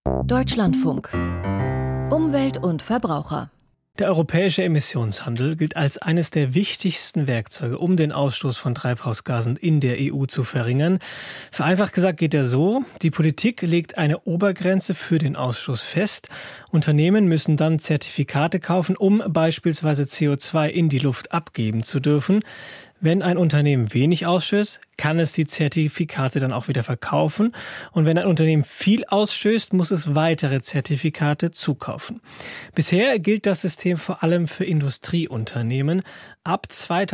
Deutschlandfunk. Umwelt und Verbraucher. Der europäische Emissionshandel gilt als eines der wichtigsten Werkzeuge, um den Ausstoß von Treibhausgasen in der EU zu verringern. Vereinfacht gesagt geht er so: Die Politik legt eine Obergrenze für den Ausstoß fest. Unternehmen müssen dann Zertifikate kaufen, um beispielsweise CO2 in die Luft abgeben zu dürfen. Wenn ein Unternehmen wenig ausstößt, kann es die Zertifikate dann auch wieder verkaufen. Und wenn ein Unternehmen viel ausstößt, muss es weitere Zertifikate zukaufen. Bisher gilt das System vor allem für Industrieunternehmen. Ab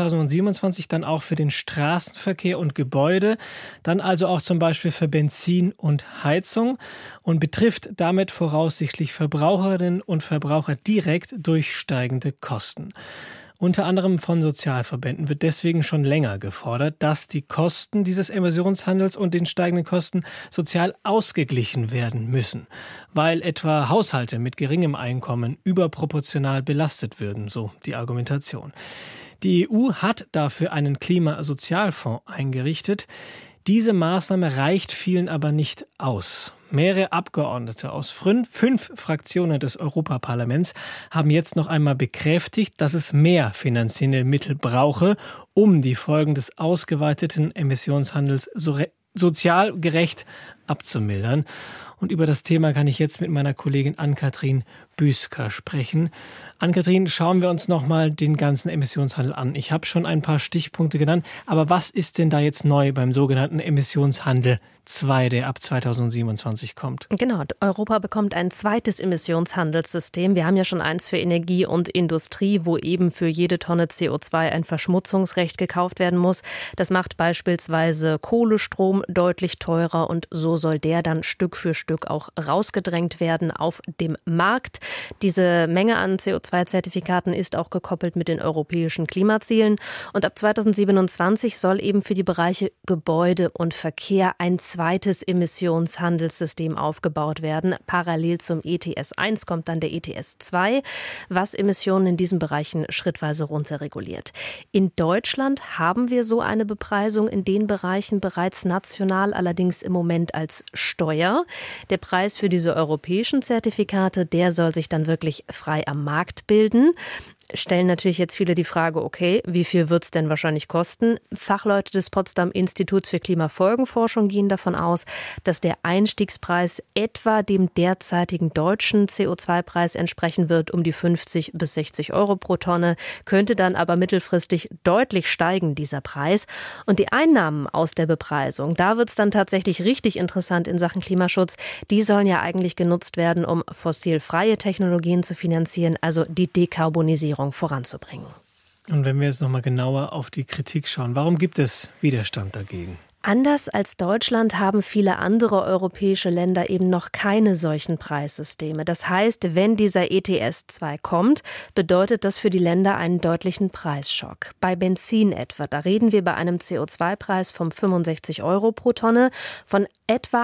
2027 dann auch für den Straßenverkehr und Gebäude. Dann also auch zum Beispiel für Benzin und Heizung. Und betrifft damit voraussichtlich Verbraucherinnen und Verbraucher direkt durch steigende Kosten. Unter anderem von Sozialverbänden wird deswegen schon länger gefordert, dass die Kosten dieses Emissionshandels und den steigenden Kosten sozial ausgeglichen werden müssen, weil etwa Haushalte mit geringem Einkommen überproportional belastet würden, so die Argumentation. Die EU hat dafür einen Klimasozialfonds eingerichtet. Diese Maßnahme reicht vielen aber nicht aus. Mehrere Abgeordnete aus 5 Fraktionen des Europaparlaments haben jetzt noch einmal bekräftigt, dass es mehr finanzielle Mittel brauche, um die Folgen des ausgeweiteten Emissionshandels sozial gerecht abzumildern. Und über das Thema kann ich jetzt mit meiner Kollegin Ann-Kathrin Büsker sprechen. Ann-Kathrin, schauen wir uns nochmal den ganzen Emissionshandel an. Ich habe schon ein paar Stichpunkte genannt, aber was ist denn da jetzt neu beim sogenannten Emissionshandel 2, der ab 2027 kommt? Genau, Europa bekommt ein zweites Emissionshandelssystem. Wir haben ja schon eins für Energie und Industrie, wo eben für jede Tonne CO2 ein Verschmutzungsrecht gekauft werden muss. Das macht beispielsweise Kohlestrom deutlich teurer und so soll der dann Stück für Stück auch rausgedrängt werden auf dem Markt. Diese Menge an CO2-Zertifikaten ist auch gekoppelt mit den europäischen Klimazielen. Und ab 2027 soll eben für die Bereiche Gebäude und Verkehr ein zweites Emissionshandelssystem aufgebaut werden. Parallel zum ETS 1 kommt dann der ETS 2, was Emissionen in diesen Bereichen schrittweise runterreguliert. In Deutschland haben wir so eine Bepreisung in den Bereichen bereits national, allerdings im Moment als Steuer. Der Preis für diese europäischen Zertifikate, der soll sich dann wirklich frei am Markt bilden. Stellen natürlich jetzt viele die Frage, okay, wie viel wird es denn wahrscheinlich kosten? Fachleute des Potsdam Instituts für Klimafolgenforschung gehen davon aus, dass der Einstiegspreis etwa dem derzeitigen deutschen CO2-Preis entsprechen wird, um die 50 bis 60 Euro pro Tonne, könnte dann aber mittelfristig deutlich steigen, dieser Preis. Und die Einnahmen aus der Bepreisung, da wird es dann tatsächlich richtig interessant in Sachen Klimaschutz. Die sollen ja eigentlich genutzt werden, um fossilfreie Technologien zu finanzieren, also die Dekarbonisierung voranzubringen. Und wenn wir jetzt nochmal genauer auf die Kritik schauen, warum gibt es Widerstand dagegen? Anders als Deutschland haben viele andere europäische Länder eben noch keine solchen Preissysteme. Das heißt, wenn dieser ETS 2 kommt, bedeutet das für die Länder einen deutlichen Preisschock. Bei Benzin etwa, da reden wir bei einem CO2-Preis von 65 Euro pro Tonne von etwa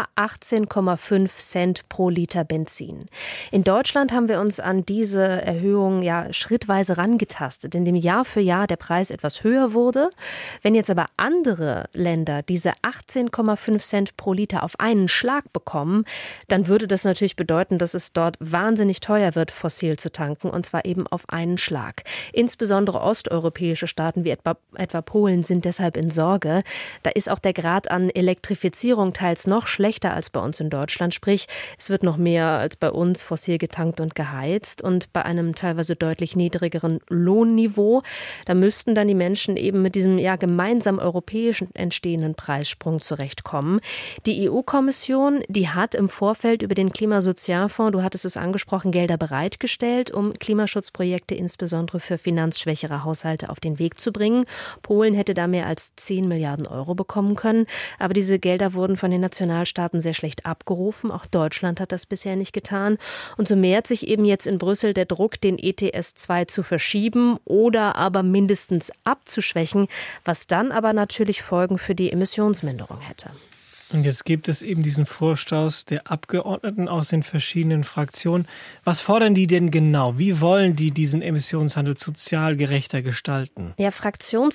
18,5 Cent pro Liter Benzin. In Deutschland haben wir uns an diese Erhöhung ja schrittweise rangetastet, indem Jahr für Jahr der Preis etwas höher wurde. Wenn jetzt aber andere Länder diese 18,5 Cent pro Liter auf einen Schlag bekommen, dann würde das natürlich bedeuten, dass es dort wahnsinnig teuer wird, fossil zu tanken, und zwar eben auf einen Schlag. Insbesondere osteuropäische Staaten wie etwa Polen sind deshalb in Sorge. Da ist auch der Grad an Elektrifizierung teils noch schlechter als bei uns in Deutschland. Sprich, es wird noch mehr als bei uns fossil getankt und geheizt. Und bei einem teilweise deutlich niedrigeren Lohnniveau, da müssten dann die Menschen eben mit diesem gemeinsam europäischen entstehenden Preissprung zurechtkommen. Die EU-Kommission, die hat im Vorfeld über den Klimasozialfonds, du hattest es angesprochen, Gelder bereitgestellt, um Klimaschutzprojekte insbesondere für finanzschwächere Haushalte auf den Weg zu bringen. Polen hätte da mehr als 10 Milliarden Euro bekommen können, aber diese Gelder wurden von den Nationalstaaten sehr schlecht abgerufen. Auch Deutschland hat das bisher nicht getan. Und so mehrt sich eben jetzt in Brüssel der Druck, den ETS 2 zu verschieben oder aber mindestens abzuschwächen, was dann aber natürlich Folgen für die Emissionsminderung hätte. Und jetzt gibt es eben diesen Vorstoß der Abgeordneten aus den verschiedenen Fraktionen. Was fordern die denn genau? Wie wollen die diesen Emissionshandel sozial gerechter gestalten? Ja,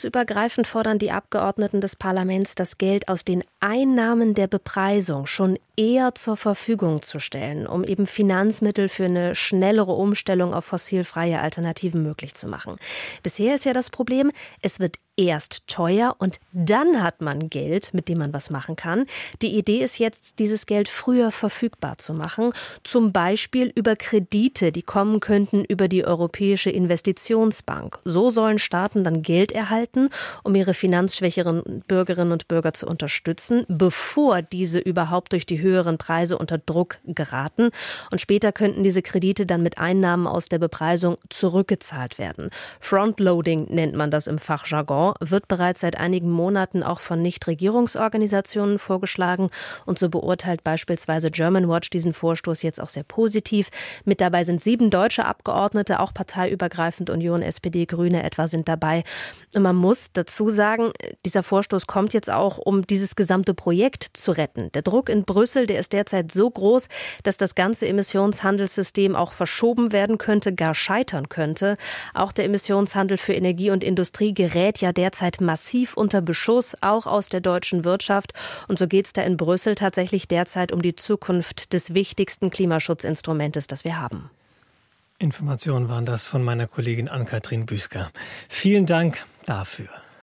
fraktionsübergreifend fordern die Abgeordneten des Parlaments, das Geld aus den Einnahmen der Bepreisung schon eher zur Verfügung zu stellen, um eben Finanzmittel für eine schnellere Umstellung auf fossilfreie Alternativen möglich zu machen. Bisher ist ja das Problem, es wird erst teuer und dann hat man Geld, mit dem man was machen kann. Die Idee ist jetzt, dieses Geld früher verfügbar zu machen, zum Beispiel über Kredite, die kommen könnten über die Europäische Investitionsbank. So sollen Staaten dann Geld erhalten, um ihre finanzschwächeren Bürgerinnen und Bürger zu unterstützen, bevor diese überhaupt durch die höheren Preise unter Druck geraten. Und später könnten diese Kredite dann mit Einnahmen aus der Bepreisung zurückgezahlt werden. Frontloading nennt man das im Fachjargon, wird bereits seit einigen Monaten auch von Nichtregierungsorganisationen vorgeschlagen und so beurteilt beispielsweise Germanwatch diesen Vorstoß jetzt auch sehr positiv. Mit dabei sind 7 deutsche Abgeordnete, auch parteiübergreifend Union, SPD, Grüne etwa sind dabei. Und man muss dazu sagen, dieser Vorstoß kommt jetzt auch, um dieses gesamte Projekt zu retten. Der Druck in Brüssel, der ist derzeit so groß, dass das ganze Emissionshandelssystem auch verschoben werden könnte, gar scheitern könnte. Auch der Emissionshandel für Energie und Industrie gerät ja derzeit massiv unter Beschuss, auch aus der deutschen Wirtschaft. Und so geht es da in Brüssel tatsächlich derzeit um die Zukunft des wichtigsten Klimaschutzinstrumentes, das wir haben. Informationen waren das von meiner Kollegin Ann-Kathrin Büsker. Vielen Dank dafür.